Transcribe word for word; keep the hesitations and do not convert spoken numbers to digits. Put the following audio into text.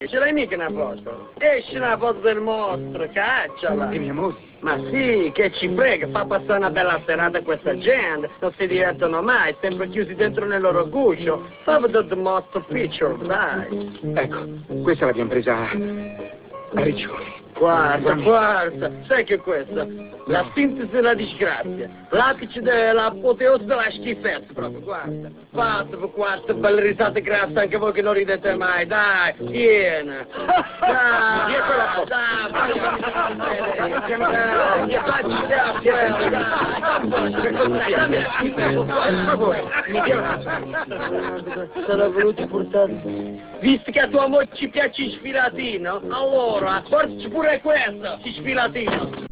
Ce l'hai mica una foto? Esci una foto del mostro, cacciala! Di mia moglie? Ma sì, che ci frega, fa passare una bella serata a questa gente, non si divertono mai, sempre chiusi dentro nel loro guscio. Fa vedere the most picture, dai! Ecco, questa l'abbiamo presa a Riccioli. Guarda, guarda, sai che è questa? La sintesi della disgrazia, l'apice dell'apoteosi della schifezza proprio, guarda. Fatevi quattro belle risate grasse anche voi che non ridete mai, dai, vieni. Dai, Via quella foto. dai, dai, dai, facci da quello, dai, Per favore, mi dia la sono venuti portare. Visto che a tua moglie ci piace il sfilatino, allora, portaci pure questo, il sfilatino.